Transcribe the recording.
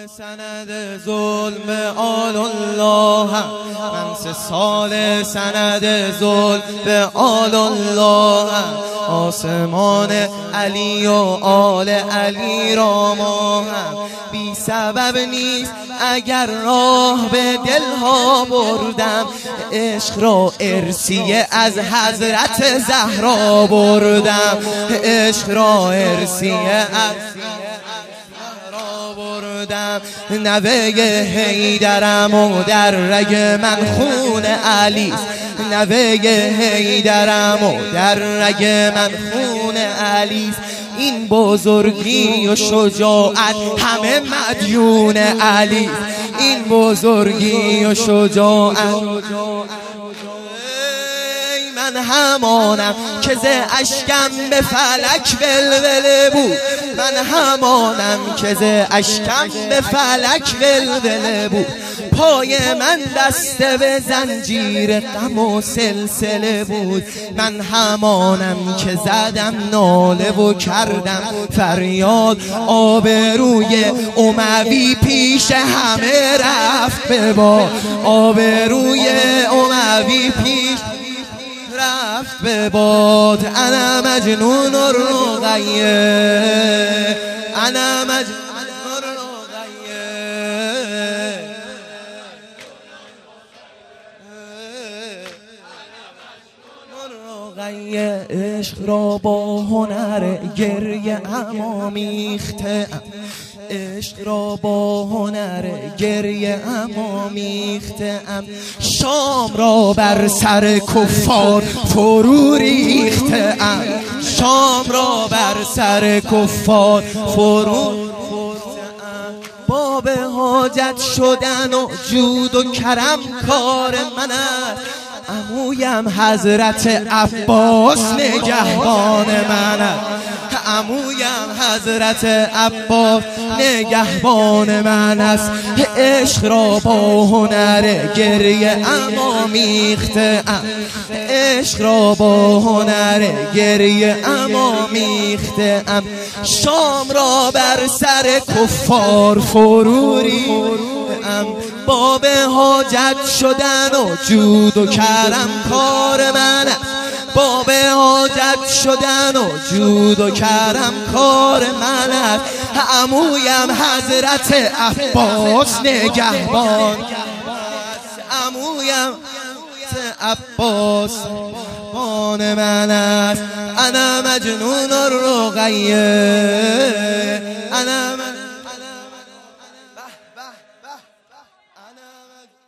سند ظلم آل الله، من 3 سال سند ظلم آل الله. آسمان علی و آل علی را ما هم بی سبب نیست اگر راه به دلها بردم. عشق را ارثیه از حضرت زهرا بردم، عشق را ارثیه از بردم. نوه حیدرم و در رگ من خون علی، نوه حیدرم و در رگ من خون علی. این بزرگی و شجاعت همه مدیون علی، این بزرگی و شجاعت. من همانم که ز اشکم به فلک ولوله بود، من همانم که ز اشکم به فلک ولوله بود. پای من بسته به زنجیر غم و سلسله بود، من همانم که زدم ناله و کردم فریاد. آبروی اموی پیش همه رفت به باد، آبروی اموی پیش رفت به باد. انا مجنون الرقیه، انا مجنون الرقیه. عشق را با هنر گریه اما میخته، عشق را با هنر گریه اما میختم. شام را بر سر کفار فرو ریختم، شام را بر سر کفار فرو ریختم. باب حاجت شدن و جود و کرم کار من است، عمویم حضرت عباس نگهبان من است، عمویم حضرت عباس نگهبان من است. عشق را با هنر گریه اما میختم، عشق را با هنر گریه اما میختم. شام را بر سر کفار فرو ریختم، باب حاجت شدن و جود و کرم کار من است، باب حاجت شدن و جود و کرم کار من است. عمویم حضرت عباس نگهبان، عمویم عباس نگهبان من است. انا مجنون الرقیه، انا